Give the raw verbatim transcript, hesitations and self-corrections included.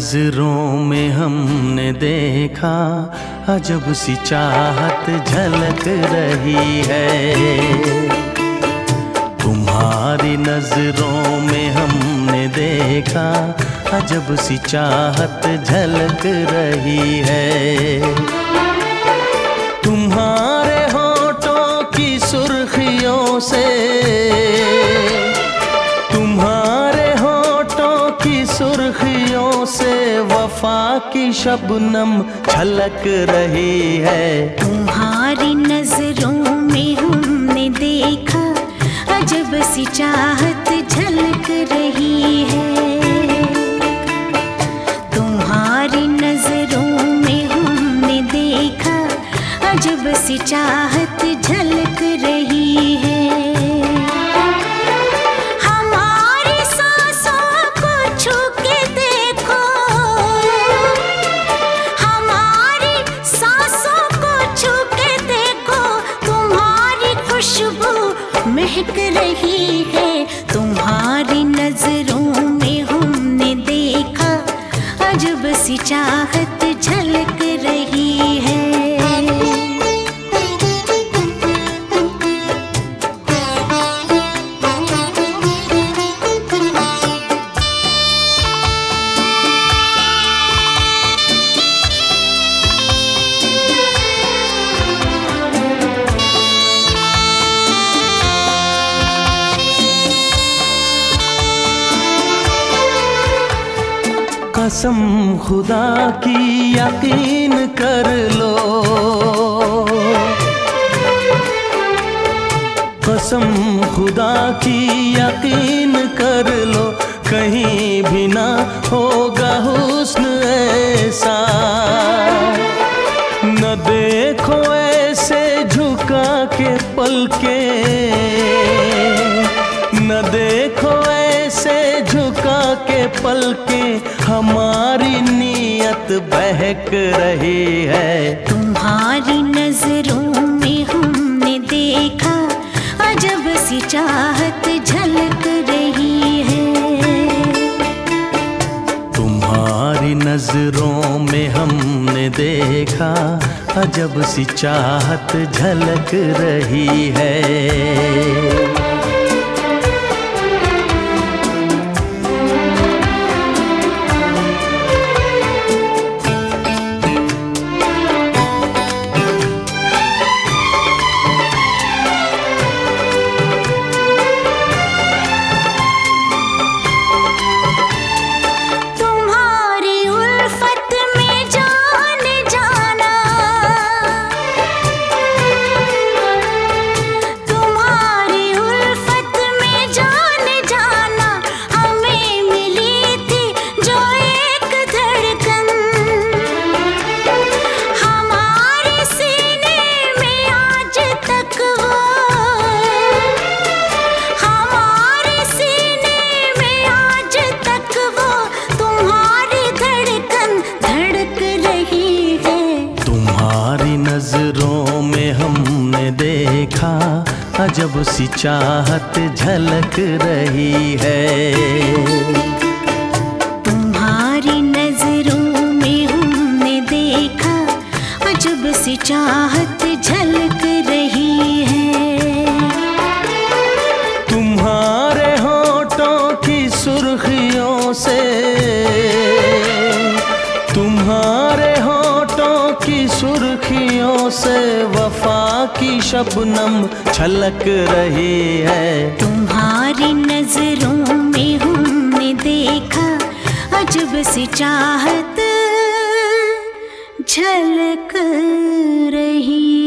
नजरों में हमने देखा अजब सी चाहत झलक रही है। तुम्हारी नजरों में हमने देखा अजब सी चाहत झलक रही है। तुम्हारे होठों की सुर्खियों से, तुम्हारे होठों की सुर्खियों से वफा की शबनम छलक रही है। तुम्हारी नजरों में हमने देखा अजब सी चाहत झलक रही है। तुम्हारी नजरों में हमने देखा अजब सी चाहत झलक रही है। हमारी सांसों को छू के देखो, हमारी सांसों को छू के देखो, तुम्हारी खुशबू महक रही है। तुम्हारी नजरों में हमने देखा अजब सी चाहत झलक रही है। कसम खुदा की यकीन कर लो, कसम खुदा की यकीन कर लो, कहीं भी ना होगा हुस्न ऐसा। न देखो ऐसे झुका के पलके, न देखो ऐसे झुका के पलके, हमारी नीयत बहक रही है। तुम्हारी नजरों में हमने देखा अजब सी चाहत झलक रही है। तुम्हारी नजरों में हमने देखा अजब सी चाहत झलक रही है। नजरों में हमने देखा अजब सी चाहत झलक रही है। तुम्हारी नजरों में हमने देखा अजब सी चाहत झलक रही है। तुम्हारे होठों की सुर्खियों से, तुम्हारे होठों की सुर्खियों से वफा की शबनम छलक रही है। तुम्हारी नजरों में हमने देखा अजब सी चाहत झलक रही